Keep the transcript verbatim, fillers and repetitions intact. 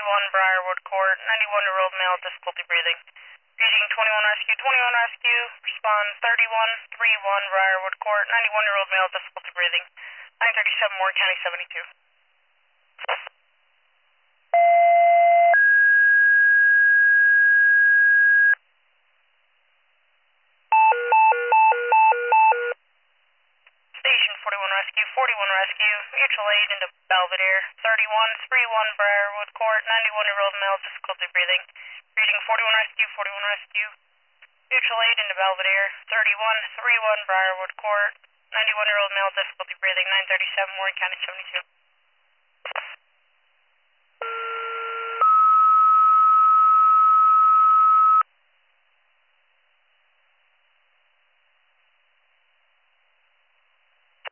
one Briarwood Court, ninety-one-year-old male, difficulty breathing. Reading twenty-one Rescue, twenty-one Rescue, respond thirty-one thirty-one Briarwood Court, ninety-one-year-old male, difficulty breathing. nine thirty-seven Warren County seventy-two. Station forty-one Rescue, forty-one Rescue, mutual aid into Belvedere, thirty-one thirty-one Briarwood Court, ninety-one-year-old male, difficulty breathing. Reading forty-one Rescue, forty-one Rescue, mutual aid into Belvedere, thirty-one thirty-one Briarwood Court, ninety-one-year-old male, difficulty breathing, nine thirty-seven Warren County seventy-two.